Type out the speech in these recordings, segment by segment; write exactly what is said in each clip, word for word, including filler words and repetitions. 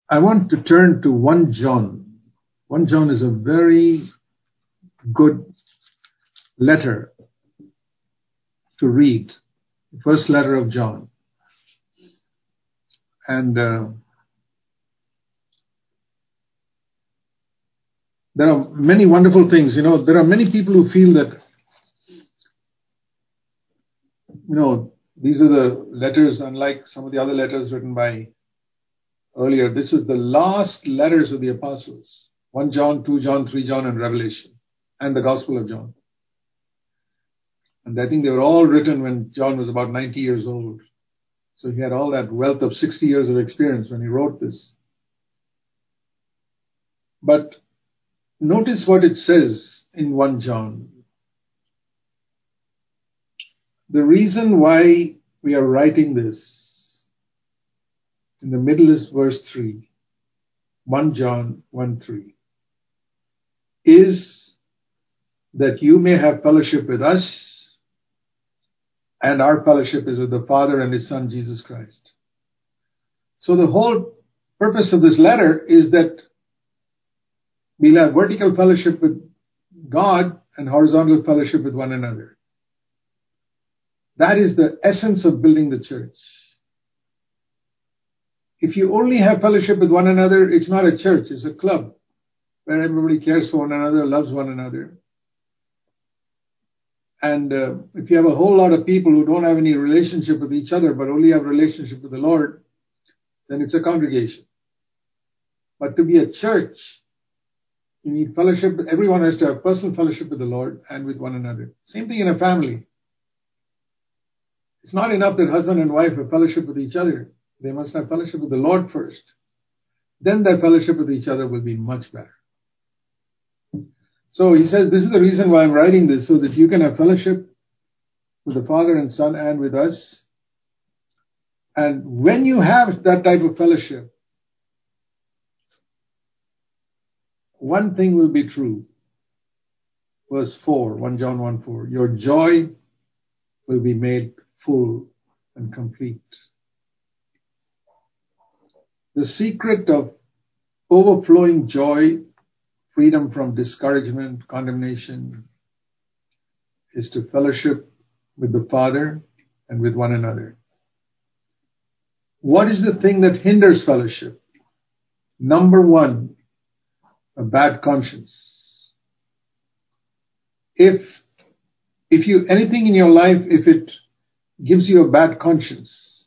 I want to turn to First John. First John is a very good letter to read. The first letter of John. And uh, there are many wonderful things. You know, there are many people who feel that, you know, these are the letters, unlike some of the other letters written by earlier. This is the last letters of the apostles. First John, Second John, Third John, and Revelation, and the Gospel of John. And I think they were all written when John was about ninety years old. So he had all that wealth of sixty years of experience when he wrote this. But notice what it says in First John. The reason why we are writing this, in the middle is verse three, First John one three, is that you may have fellowship with us, and our fellowship is with the Father and His Son, Jesus Christ. So the whole purpose of this letter is that we'll have vertical fellowship with God and horizontal fellowship with one another. That is the essence of building the church. If you only have fellowship with one another, it's not a church, it's a club where everybody cares for one another, loves one another. And uh, if you have a whole lot of people who don't have any relationship with each other, but only have relationship with the Lord, then it's a congregation. But to be a church, you need fellowship. Everyone has to have personal fellowship with the Lord and with one another. Same thing in a family. It's not enough that husband and wife have fellowship with each other. They must have fellowship with the Lord first. Then their fellowship with each other will be much better. So he says, this is the reason why I'm writing this, so that you can have fellowship with the Father and Son and with us. And when you have that type of fellowship, one thing will be true. Verse four, First John one four, your joy will be made full and complete. The secret of overflowing joy, freedom from discouragement, condemnation, is to fellowship with the Father and with one another. What is the thing that hinders fellowship? Number one, a bad conscience. If, if you, anything in your life, if it gives you a bad conscience,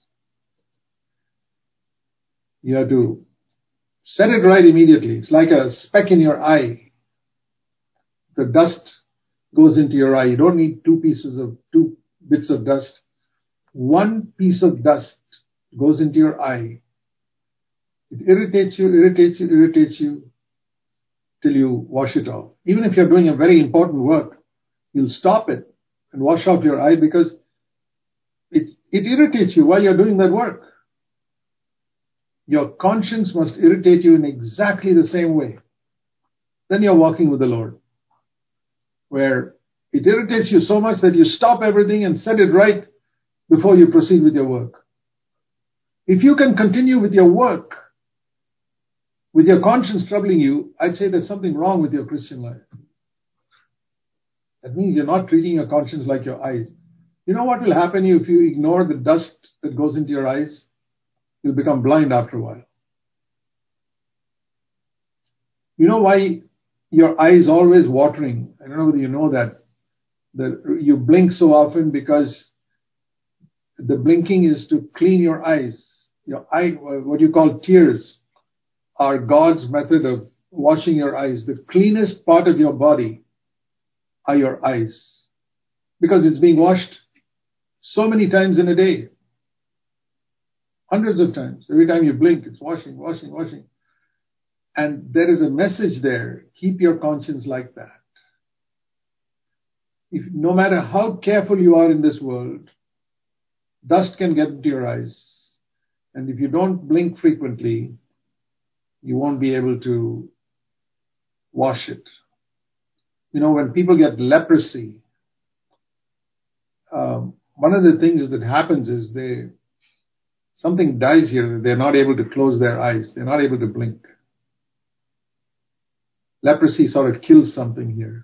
you have to set it right immediately. It's like a speck in your eye. The dust goes into your eye. You don't need two pieces of, two bits of dust. One piece of dust goes into your eye. It irritates you, irritates you, irritates you till you wash it off. Even if you're doing a very important work, you'll stop it and wash off your eye because it, it irritates you while you're doing that work. Your conscience must irritate you in exactly the same way. Then you're walking with the Lord, where it irritates you so much that you stop everything and set it right before you proceed with your work. If you can continue with your work, with your conscience troubling you, I'd say there's something wrong with your Christian life. That means you're not treating your conscience like your eyes. You know what will happen if you ignore the dust that goes into your eyes? You'll become blind after a while. You know why your eye is always watering? I don't know whether you know that. That you blink so often because the blinking is to clean your eyes. Your eye, what you call tears, are God's method of washing your eyes. The cleanest part of your body are your eyes, because it's being washed so many times in a day. Hundreds of times. Every time you blink, it's washing, washing, washing. And there is a message there. Keep your conscience like that. If, no matter how careful you are in this world, dust can get into your eyes. And if you don't blink frequently, you won't be able to wash it. You know, when people get leprosy, um, one of the things that happens is they something dies here. They're not able to close their eyes. They're not able to blink. Leprosy sort of kills something here.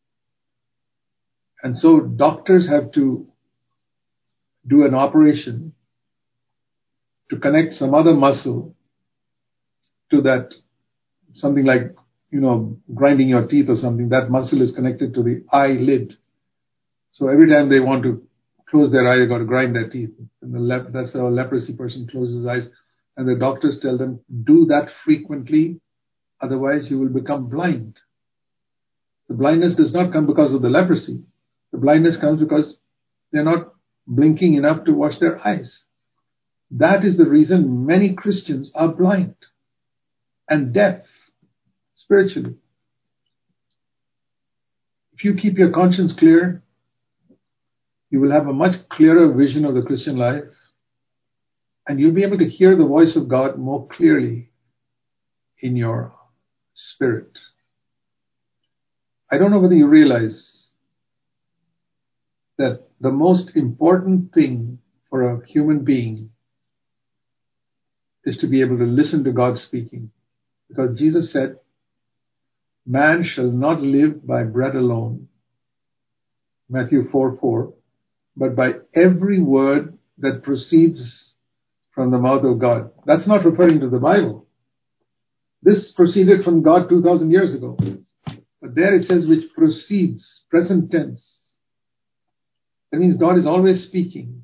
And so doctors have to do an operation to connect some other muscle to that, something like, you know, grinding your teeth or something. That muscle is connected to the eyelid. So every time they want to close their eye, they got to grind their teeth. And the lep- that's how a leprosy person closes his eyes. And the doctors tell them, do that frequently, otherwise you will become blind. The blindness does not come because of the leprosy. The blindness comes because they're not blinking enough to wash their eyes. That is the reason many Christians are blind and deaf spiritually. If you keep your conscience clear, you will have a much clearer vision of the Christian life, and you'll be able to hear the voice of God more clearly in your spirit. I don't know whether you realize that the most important thing for a human being is to be able to listen to God speaking. Because Jesus said, man shall not live by bread alone, Matthew four four, but by every word that proceeds from the mouth of God. That's not referring to the Bible. This proceeded from God two thousand years ago. But there it says which proceeds, present tense. That means God is always speaking.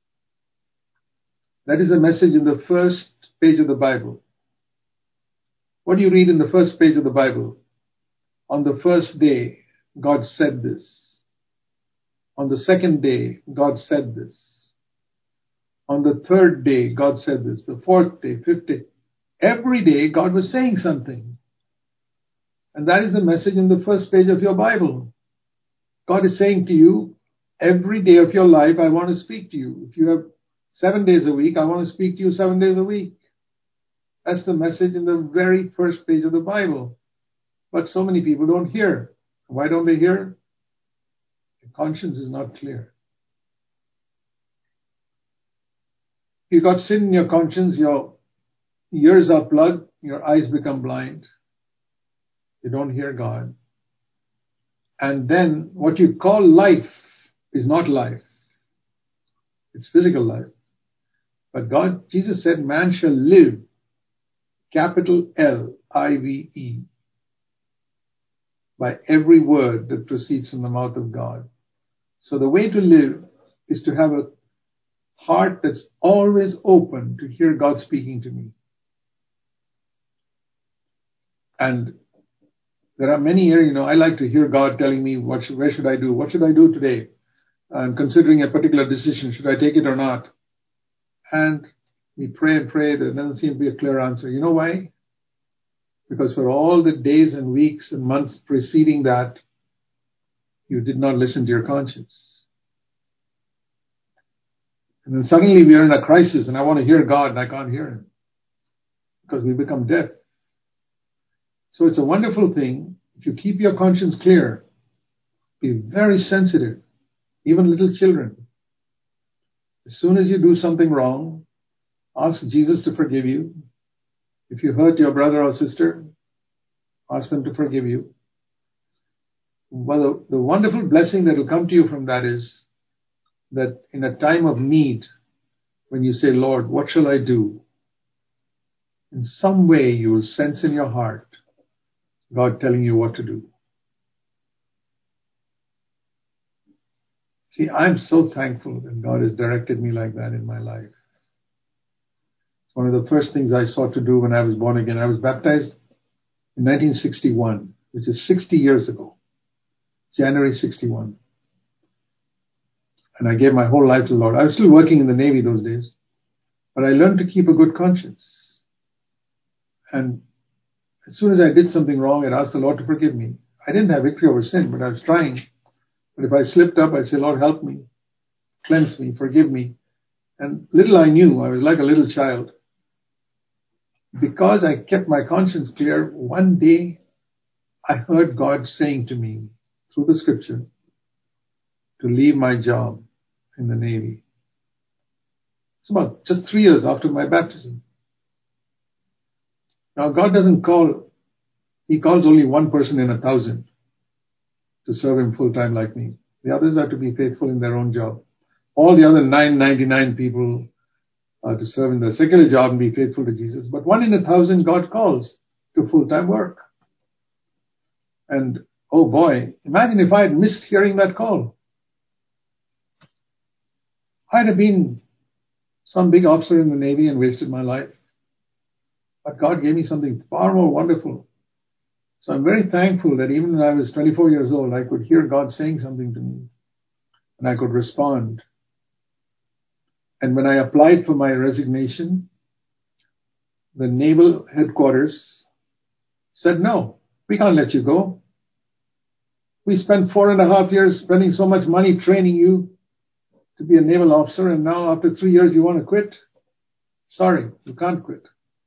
That is the message in the first page of the Bible. What do you read in the first page of the Bible? On the first day, God said this. On the second day, God said this. On the third day, God said this. The fourth day, fifth day. Every day, God was saying something. And that is the message in the first page of your Bible. God is saying to you, every day of your life, I want to speak to you. If you have seven days a week, I want to speak to you seven days a week. That's the message in the very first page of the Bible. But so many people don't hear. Why don't they hear? Your conscience is not clear. If you've got sin in your conscience, your ears are plugged, your eyes become blind. You don't hear God. And then what you call life is not life. It's physical life. But God, Jesus said, man shall live, capital L I V E, by every word that proceeds from the mouth of God. So the way to live is to have a heart that's always open to hear God speaking to me. And there are many areas, you know, I like to hear God telling me, what should, where should I do? What should I do today? I'm considering a particular decision. Should I take it or not? And we pray and pray. There doesn't seem to be a clear answer. You know why? Because for all the days and weeks and months preceding that, you did not listen to your conscience. And then suddenly we are in a crisis and I want to hear God and I can't hear Him because we become deaf. So it's a wonderful thing. If you keep your conscience clear, be very sensitive, even little children. As soon as you do something wrong, ask Jesus to forgive you. If you hurt your brother or sister, ask them to forgive you. Well, the, the wonderful blessing that will come to you from that is that in a time of need, when you say, Lord, what shall I do? In some way you will sense in your heart God telling you what to do. See, I'm so thankful that God has directed me like that in my life. It's one of the first things I sought to do when I was born again. I was baptized in nineteen sixty-one, which is sixty years ago, January sixty-one. And I gave my whole life to the Lord. I was still working in the Navy those days, but I learned to keep a good conscience. And as soon as I did something wrong, I'd ask the Lord to forgive me. I didn't have victory over sin, but I was trying. But if I slipped up, I'd say, Lord, help me, cleanse me, forgive me. And little I knew, I was like a little child. Because I kept my conscience clear, one day I heard God saying to me through the scripture to leave my job in the Navy. It's about just three years after my baptism. Now God doesn't call, He calls only one person in a thousand to serve Him full time like me. The others are to be faithful in their own job. All the other nine hundred ninety-nine people are to serve in their secular job and be faithful to Jesus. But one in a thousand God calls to full-time work. And oh boy, imagine if I had missed hearing that call. I'd have been some big officer in the Navy and wasted my life. But God gave me something far more wonderful. So I'm very thankful that even when I was twenty-four years old, I could hear God saying something to me. And I could respond. And when I applied for my resignation, the naval headquarters said, no, we can't let you go. We spent four and a half years spending so much money training you to be a naval officer, and now after three years you want to quit? Sorry, you can't quit.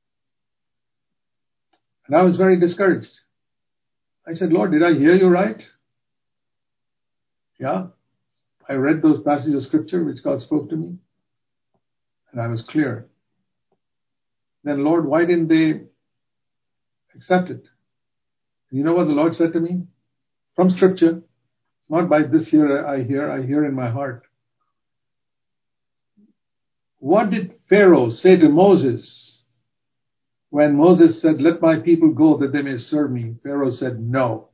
And I was very discouraged. I said, Lord, did I hear you right? Yeah. I read those passages of scripture which God spoke to me, and I was clear. Then, Lord, why didn't they accept it? And you know what the Lord said to me? From scripture. It's not by this here I hear, I hear in my heart. What did Pharaoh say to Moses when Moses said, let my people go that they may serve me? Pharaoh said, no.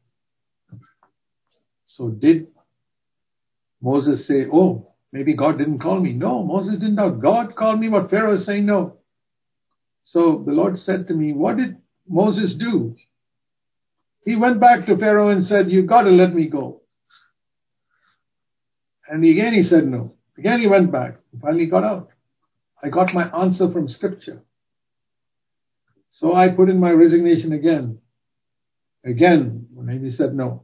So did Moses say, oh, maybe God didn't call me? No, Moses didn't know. God called me, but Pharaoh is saying no. So the Lord said to me, what did Moses do? He went back to Pharaoh and said, you got to let me go. And again he said no. Again he went back. Finally got out. I got my answer from scripture. So I put in my resignation again. Again, when he said no.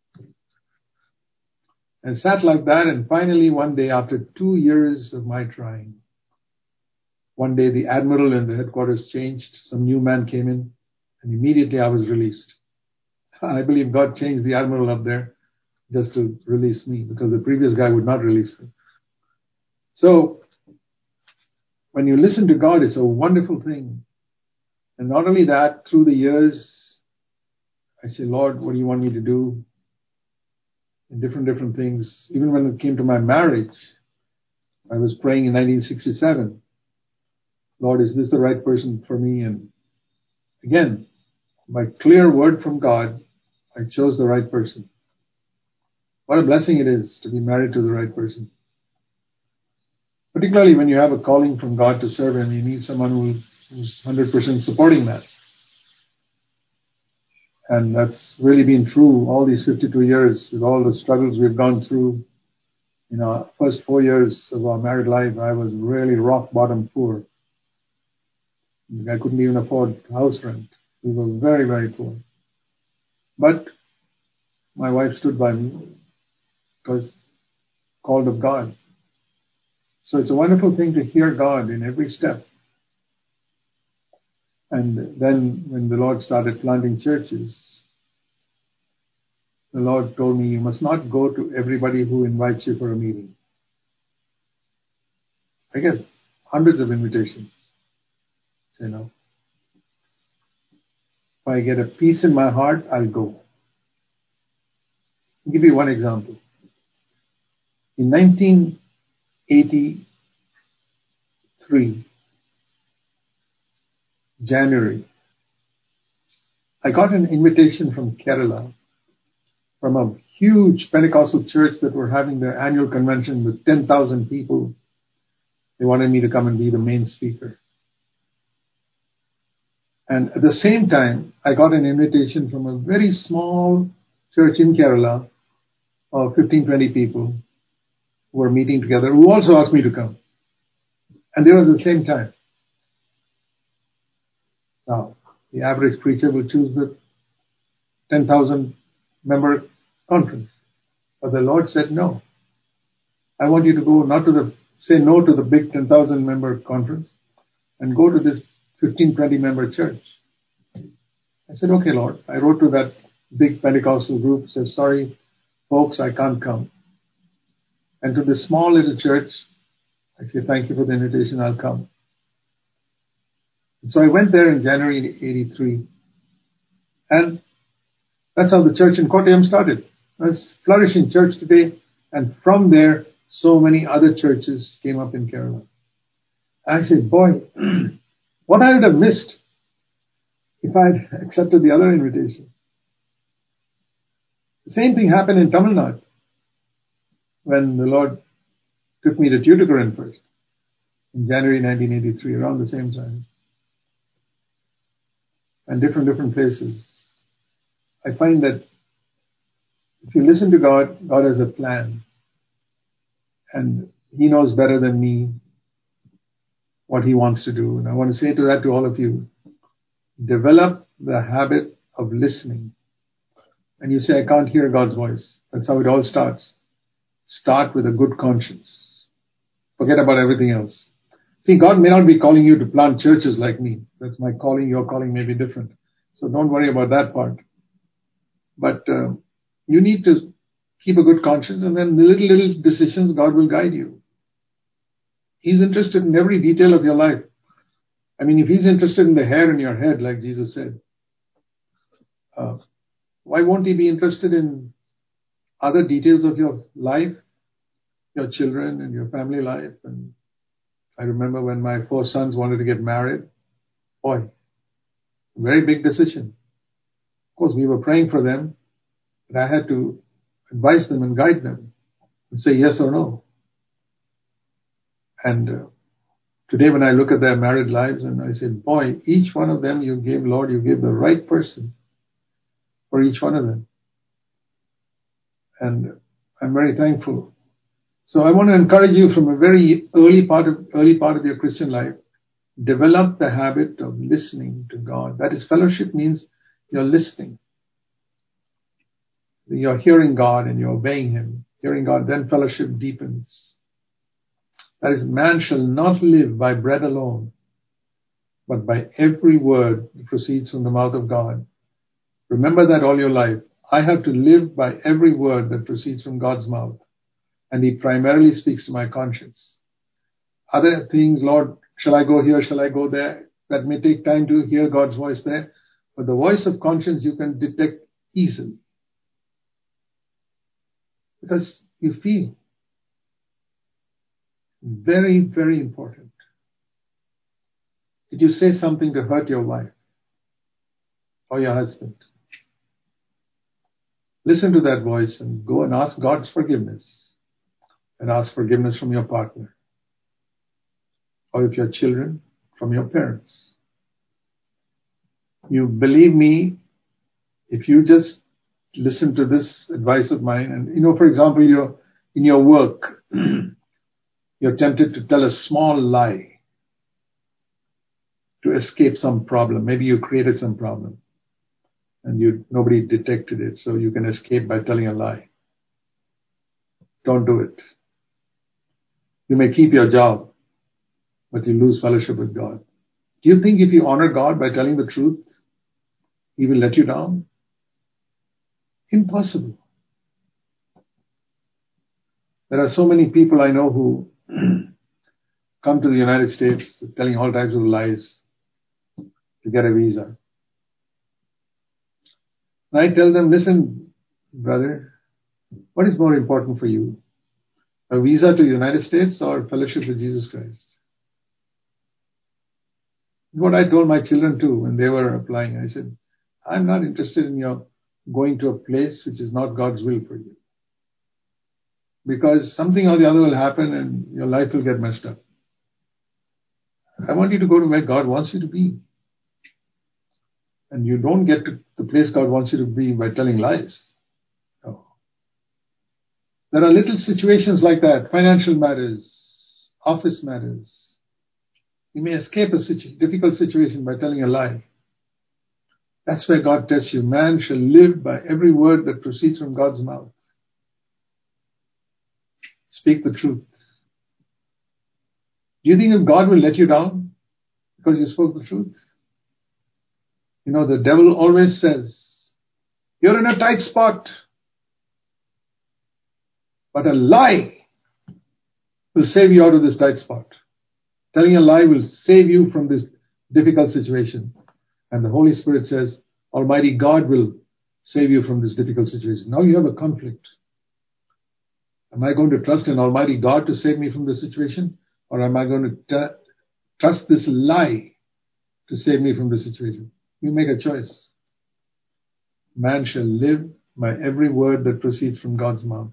And sat like that, and finally one day, after two years of my trying, one day the admiral in the headquarters changed. Some new man came in, and immediately I was released. I believe God changed the admiral up there just to release me, because the previous guy would not release me. So, when you listen to God, it's a wonderful thing. And not only that, through the years, I say, Lord, what do you want me to do? In different, different things. Even when it came to my marriage, I was praying in nineteen sixty-seven. Lord, is this the right person for me? And again, by clear word from God, I chose the right person. What a blessing it is to be married to the right person. Particularly when you have a calling from God to serve Him, you need someone who, who's one hundred percent supporting that. And that's really been true all these fifty-two years with all the struggles we've gone through. You know, first four years of our married life, I was really rock bottom poor. I couldn't even afford house rent. We were very, very poor. But my wife stood by me because called of God. So it's a wonderful thing to hear God in every step. And then when the Lord started planting churches, the Lord told me, you must not go to everybody who invites you for a meeting. I get hundreds of invitations. Say no. If I get a peace in my heart, I'll go. I'll give you one example. In nineteen eighty-three, January, I got an invitation from Kerala, from a huge Pentecostal church that were having their annual convention with ten thousand people. They wanted me to come and be the main speaker. And at the same time, I got an invitation from a very small church in Kerala of fifteen, twenty people who were meeting together, who also asked me to come. And they were at the same time. Now, the average preacher will choose the ten thousand member conference. But the Lord said, no. I want you to go not to the, say no to the big ten thousand member conference and go to this fifteen, twenty member church. I said, okay, Lord. I wrote to that big Pentecostal group, said, sorry, folks, I can't come. And to this small little church, I say, thank you for the invitation, I'll come. And so I went there in January eighty-three. And that's how the church in Kottayam started. It's a flourishing church today. And from there, so many other churches came up in Kerala. I said, boy, what I would have missed if I had accepted the other invitation. The same thing happened in Tamil Nadu when the Lord took me to Tuticorin first in January nineteen eighty-three, around the same time. And different, different places. I find that if you listen to God, God has a plan. And He knows better than me what He wants to do. And I want to say to that to all of you, develop the habit of listening. And you say, I can't hear God's voice. That's how it all starts. Start with a good conscience. Forget about everything else. See, God may not be calling you to plant churches like me. That's my calling. Your calling may be different. So don't worry about that part. But uh, you need to keep a good conscience, and then the little, little decisions, God will guide you. He's interested in every detail of your life. I mean, if He's interested in the hair in your head, like Jesus said, uh, why won't He be interested in other details of your life, your children and your family life? And I remember when my four sons wanted to get married, boy, very big decision. Of course, we were praying for them, but I had to advise them and guide them and say yes or no. And uh, today when I look at their married lives and I say, boy, each one of them you gave, Lord, you gave the right person for each one of them. And I'm very thankful. So I want to encourage you from a very early part of early part of your Christian life, develop the habit of listening to God. That is, fellowship means you're listening. You're hearing God and you're obeying Him. Hearing God, then fellowship deepens. That is, man shall not live by bread alone, but by every word that proceeds from the mouth of God. Remember that all your life. I have to live by every word that proceeds from God's mouth. And He primarily speaks to my conscience. Other things, Lord, shall I go here? Shall I go there? That may take time to hear God's voice there. But the voice of conscience you can detect easily. Because you feel. Very, very important. Did you say something to hurt your wife or your husband? Listen to that voice and go and ask God's forgiveness. And ask forgiveness from your partner. Or if you're children, from your parents. You believe me, if you just listen to this advice of mine, and you know, for example, you're in your work, you're tempted to tell a small lie to escape some problem. Maybe you created some problem and you nobody detected it, so you can escape by telling a lie. Don't do it. You may keep your job, but you lose fellowship with God. Do you think if you honor God by telling the truth, He will let you down? Impossible. There are so many people I know who come to the United States telling all types of lies to get a visa. And I tell them, listen, brother, what is more important for you? A visa to the United States or fellowship with Jesus Christ? What I told my children too when they were applying. I said, I'm not interested in your going to a place which is not God's will for you. Because something or the other will happen and your life will get messed up. I want you to go to where God wants you to be. And you don't get to the place God wants you to be by telling lies. No. There are little situations like that, financial matters, office matters. You may escape a situ- difficult situation by telling a lie. That's where God tests you. Man shall live by every word that proceeds from God's mouth. Speak the truth. Do you think if God will let you down because you spoke the truth? You know, the devil always says, you're in a tight spot. But a lie will save you out of this tight spot. Telling a lie will save you from this difficult situation. And the Holy Spirit says, Almighty God will save you from this difficult situation. Now you have a conflict. Am I going to trust in Almighty God to save me from this situation? Or am I going to t- trust this lie to save me from this situation? You make a choice. Man shall live by every word that proceeds from God's mouth.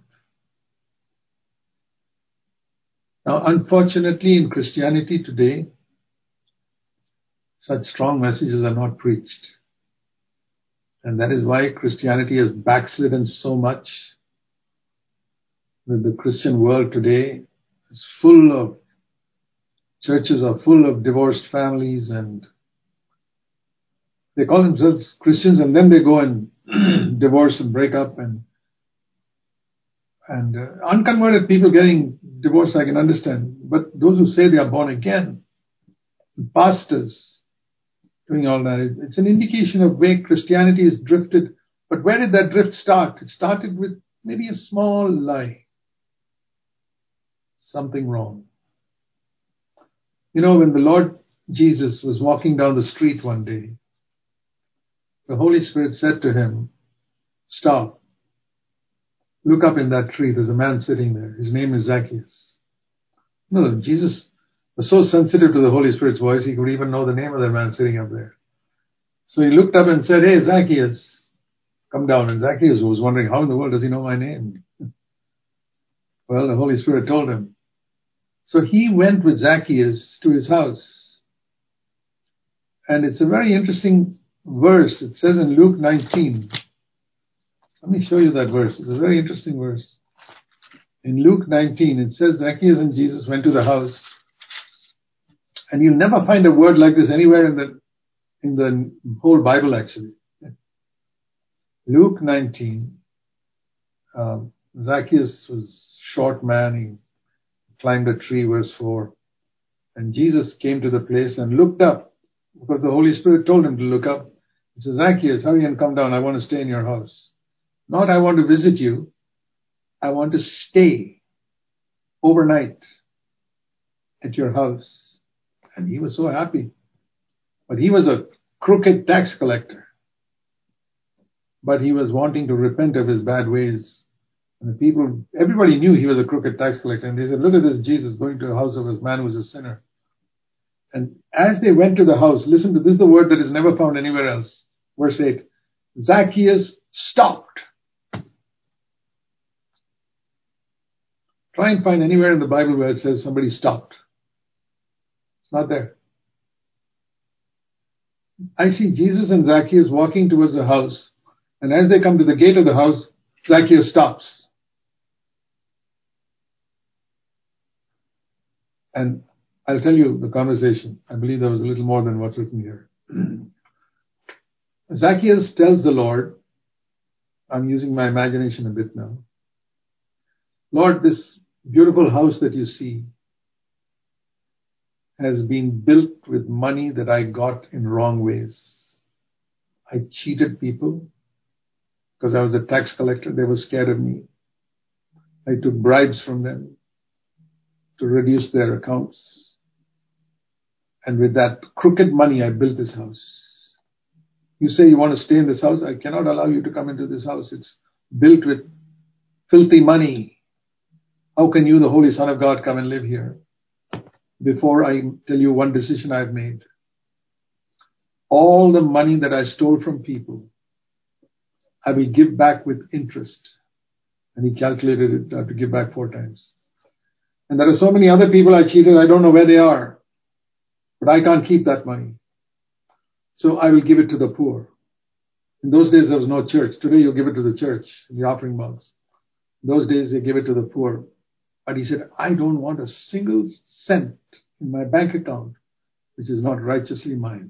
Now, unfortunately, in Christianity today, such strong messages are not preached. And that is why Christianity has backslidden so much that the Christian world today is full of, churches are full of divorced families, and they call themselves Christians and then they go and divorce and break up, and and uh, unconverted people getting divorced I can understand, but those who say they are born again, pastors doing all that, it's an indication of where Christianity has drifted. But where did that drift start? It started with maybe a small lie, something wrong. You know, when the Lord Jesus was walking down the street one day, the Holy Spirit said to him, stop. Look up in that tree. There's a man sitting there. His name is Zacchaeus. No, Jesus was so sensitive to the Holy Spirit's voice, he could even know the name of the man sitting up there. So he looked up and said, hey, Zacchaeus, come down. And Zacchaeus was wondering, how in the world does he know my name? Well, the Holy Spirit told him. So he went with Zacchaeus to his house. And it's a very interesting verse. It says in Luke nineteen. Let me show you that verse. It's a very interesting verse. In Luke nineteen, it says Zacchaeus and Jesus went to the house. And you'll never find a word like this anywhere in the in the whole Bible, actually. Luke nineteen. Um, Zacchaeus was a short man. He climbed a tree, verse four. And Jesus came to the place and looked up, because the Holy Spirit told him to look up. He says, Zacchaeus, hurry and come down. I want to stay in your house. Not I want to visit you. I want to stay overnight at your house. And he was so happy. But he was a crooked tax collector. But he was wanting to repent of his bad ways. And the people, everybody knew he was a crooked tax collector. And they said, look at this Jesus going to the house of this man who was a sinner. And as they went to the house, listen to this, is the word that is never found anywhere else. Verse eight. Zacchaeus stopped. Try and find anywhere in the Bible where it says somebody stopped. It's not there. I see Jesus and Zacchaeus walking towards the house. And as they come to the gate of the house, Zacchaeus stops. And I'll tell you the conversation. I believe there was a little more than what's written here. Zacchaeus tells the Lord, I'm using my imagination a bit now, Lord, this beautiful house that you see has been built with money that I got in wrong ways. I cheated people because I was a tax collector. They were scared of me. I took bribes from them to reduce their accounts. And with that crooked money, I built this house. You say you want to stay in this house? I cannot allow you to come into this house. It's built with filthy money. How can you, the Holy Son of God, come and live here? Before I tell you one decision I've made. All the money that I stole from people, I will give back with interest. And he calculated it uh, to give back four times. And there are so many other people I cheated, I don't know where they are. But I can't keep that money. So I will give it to the poor. In those days, there was no church. Today, you give it to the church, in the offering box. In those days, they give it to the poor. But he said, I don't want a single cent in my bank account, which is not righteously mine.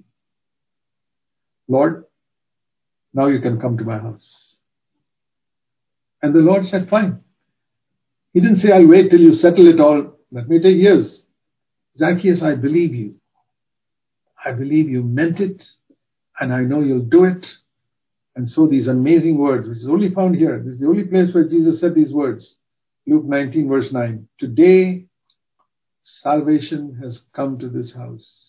Lord, now you can come to my house. And the Lord said, fine. He didn't say, I'll wait till you settle it all. That may take years. Zacchaeus, I believe you. I believe you meant it, and I know you'll do it. And so these amazing words, which is only found here, this is the only place where Jesus said these words. Luke nineteen, verse nine. Today, salvation has come to this house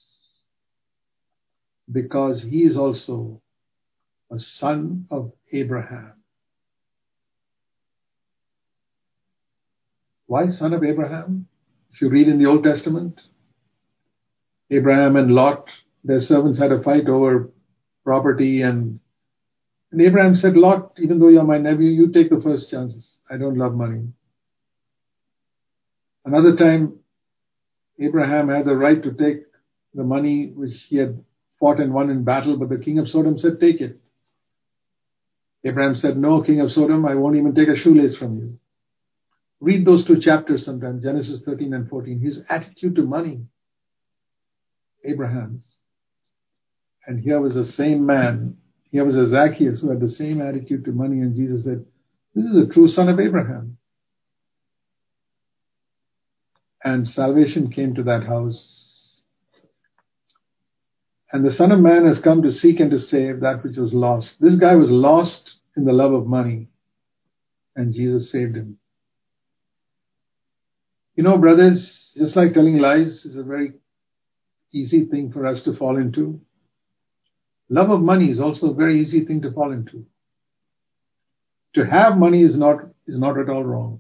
because he is also a son of Abraham. Why son of Abraham? If you read in the Old Testament, Abraham and Lot, their servants had a fight over property, and, and Abraham said, Lot, even though you're my nephew, you take the first chances. I don't love money. Another time, Abraham had the right to take the money which he had fought and won in battle, but the king of Sodom said, take it. Abraham said, no, king of Sodom, I won't even take a shoelace from you. Read those two chapters sometime, Genesis thirteen and fourteen. His attitude to money, Abraham's. And here was the same man, here was a Zacchaeus who had the same attitude to money, and Jesus said, this is a true son of Abraham. And salvation came to that house. And the Son of Man has come to seek and to save that which was lost. This guy was lost in the love of money, and Jesus saved him. You know, brothers, just like telling lies is a very easy thing for us to fall into. Love of money is also a very easy thing to fall into. To have money is not, is not at all wrong.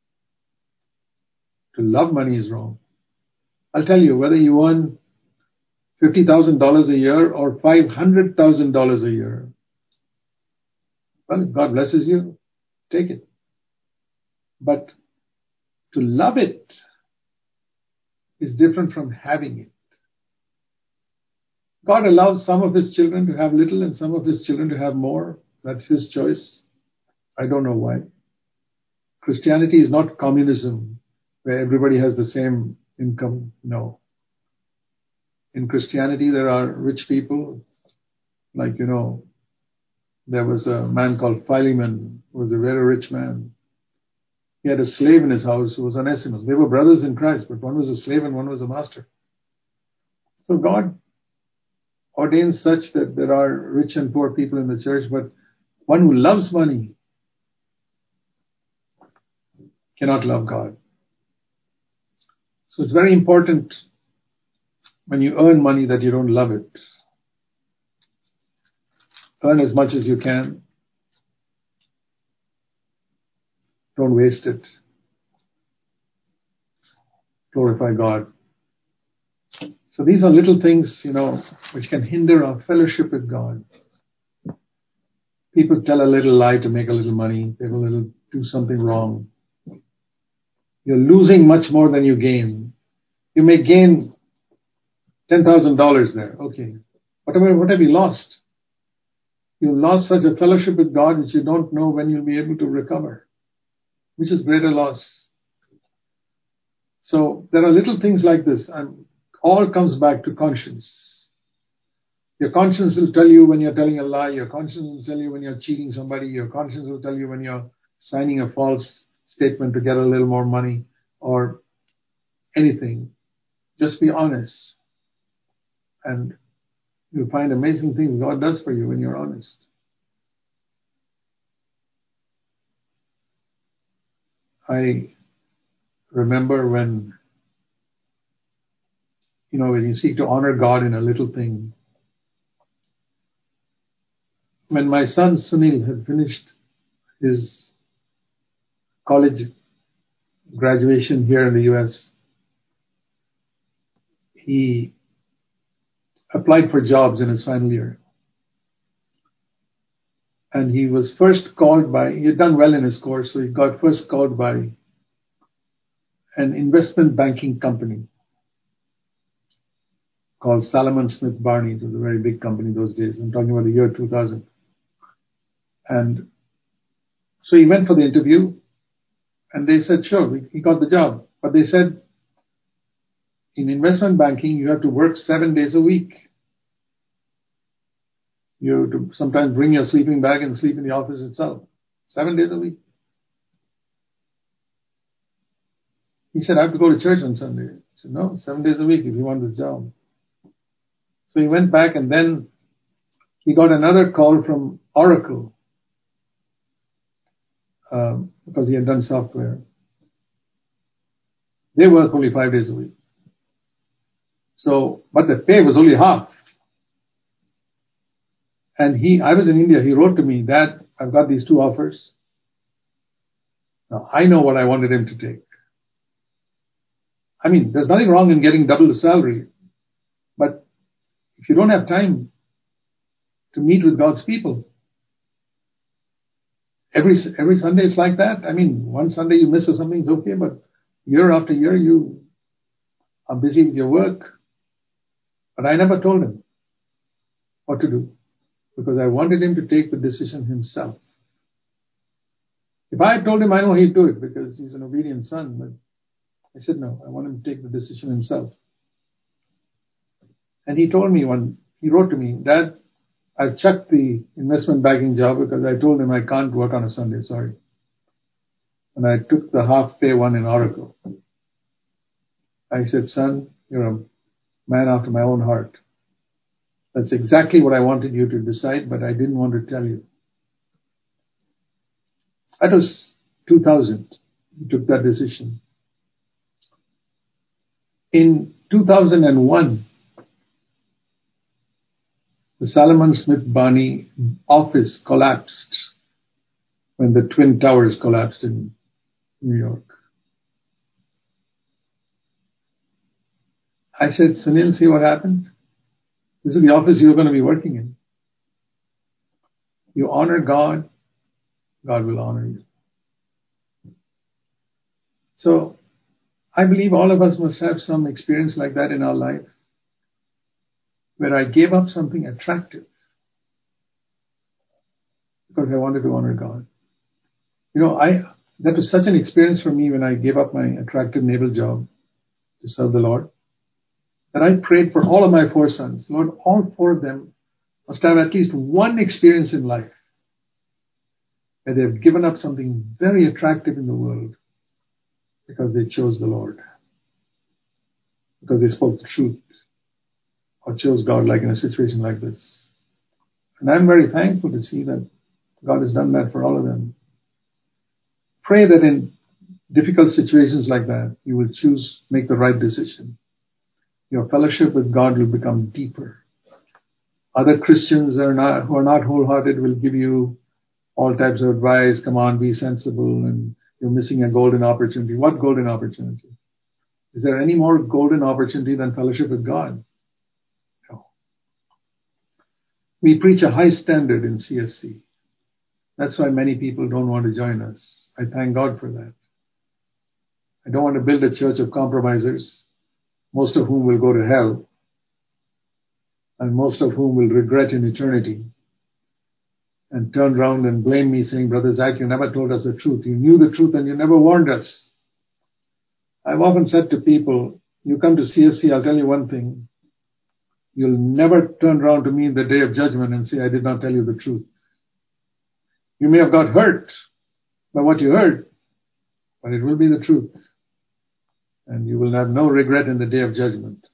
To love money is wrong. I'll tell you, whether you earn fifty thousand dollars a year or five hundred thousand dollars a year, well, if God blesses you, take it. But to love it is different from having it. God allows some of his children to have little and some of his children to have more. That's his choice. I don't know why. Christianity is not communism, where everybody has the same income. No. In Christianity, there are rich people. Like, you know, there was a man called Philemon, who was a very rich man. He had a slave in his house who was Onesimus. They were brothers in Christ, but one was a slave and one was a master. So God ordains such that there are rich and poor people in the church, but one who loves money cannot love God. So it's very important when you earn money that you don't love it. Earn as much as you can. Don't waste it. Glorify God. So these are little things, you know, which can hinder our fellowship with God. People tell a little lie to make a little money. They will little, do something wrong. You're losing much more than you gain. You may gain ten thousand dollars there. Okay. What have, what have you lost? You've lost such a fellowship with God which you don't know when you'll be able to recover. Which is greater loss. So there are little things like this, and all comes back to conscience. Your conscience will tell you when you're telling a lie. Your conscience will tell you when you're cheating somebody. Your conscience will tell you when you're signing a false statement to get a little more money or anything. Just be honest. And you'll find amazing things God does for you when you're honest. I remember when, you know, when you seek to honor God in a little thing. When my son Sunil had finished his college graduation here in the U S, he applied for jobs in his final year. And he was first called by, he had done well in his course, so he got first called by an investment banking company called Salomon Smith Barney. It was a very big company those days. I'm talking about the year two thousand. And so he went for the interview, and they said, sure, he got the job. But they said, in investment banking, you have to work seven days a week. You have to sometimes bring your sleeping bag and sleep in the office itself. Seven days a week. He said, I have to go to church on Sunday. He said, no, seven days a week if you want this job. So he went back, and then he got another call from Oracle, um, because he had done software. They work only five days a week. So, but the pay was only half. And he, I was in India, he wrote to me, Dad, I've got these two offers. Now, I know what I wanted him to take. I mean, there's nothing wrong in getting double the salary. But if you don't have time to meet with God's people, every every Sunday it's like that. I mean, one Sunday you miss or something, it's okay, but year after year you are busy with your work. But I never told him what to do because I wanted him to take the decision himself. If I had told him, I know he'd do it because he's an obedient son, but I said, no, I want him to take the decision himself. And he told me one, he wrote to me, Dad, I've chucked the investment banking job because I told him I can't work on a Sunday, sorry. And I took the half pay one in Oracle. I said, son, you're a man after my own heart. That's exactly what I wanted you to decide, but I didn't want to tell you. That was two thousand. He took that decision. In two thousand one, the Salomon Smith Barney office collapsed when the Twin Towers collapsed in New York. I said, Sunil, see what happened? This is the office you're going to be working in. You honor God, God will honor you. So, I believe all of us must have some experience like that in our life, where I gave up something attractive because I wanted to honor God. You know, I that was such an experience for me when I gave up my attractive naval job to serve the Lord, that I prayed for all of my four sons. Lord, all four of them must have at least one experience in life where they've given up something very attractive in the world because they chose the Lord, because they spoke the truth, or chose God like in a situation like this. And I'm very thankful to see that God has done that for all of them. Pray that in difficult situations like that, you will choose, make the right decision. Your fellowship with God will become deeper. Other Christians are not, who are not wholehearted will give you all types of advice. Come on, be sensible, and you're missing a golden opportunity. What golden opportunity? Is there any more golden opportunity than fellowship with God? No. We preach a high standard in C F C. That's why many people don't want to join us. I thank God for that. I don't want to build a church of compromisers, most of whom will go to hell, and most of whom will regret in eternity and turn around and blame me saying, Brother Zach, you never told us the truth. You knew the truth and you never warned us. I've often said to people, you come to C F C, I'll tell you one thing. You'll never turn around to me in the day of judgment and say, I did not tell you the truth. You may have got hurt by what you heard, but it will be the truth. And you will have no regret in the day of judgment.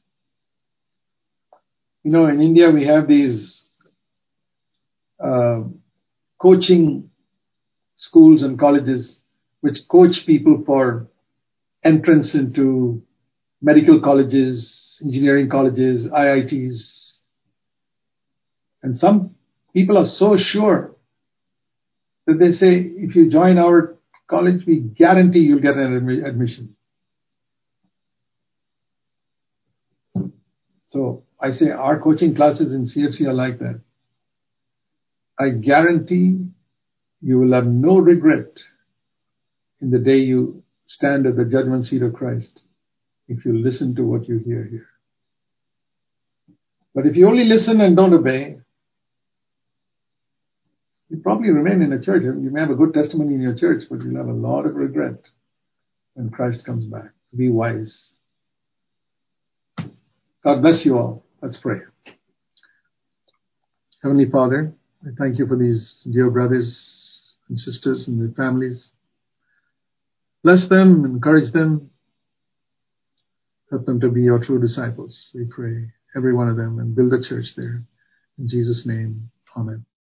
You know, in India, we have these uh, coaching schools and colleges which coach people for entrance into medical colleges, engineering colleges, I I Ts. And some people are so sure that they say, if you join our college, we guarantee you'll get an admission. So I say our coaching classes in C F C are like that. I guarantee you will have no regret in the day you stand at the judgment seat of Christ if you listen to what you hear here. But if you only listen and don't obey, you probably remain in a church. You may have a good testimony in your church, but you'll have a lot of regret when Christ comes back. Be wise. God bless you all. Let's pray. Heavenly Father, I thank you for these dear brothers and sisters and their families. Bless them, encourage them, help them to be your true disciples, we pray, every one of them, and build a church there. In Jesus' name, amen.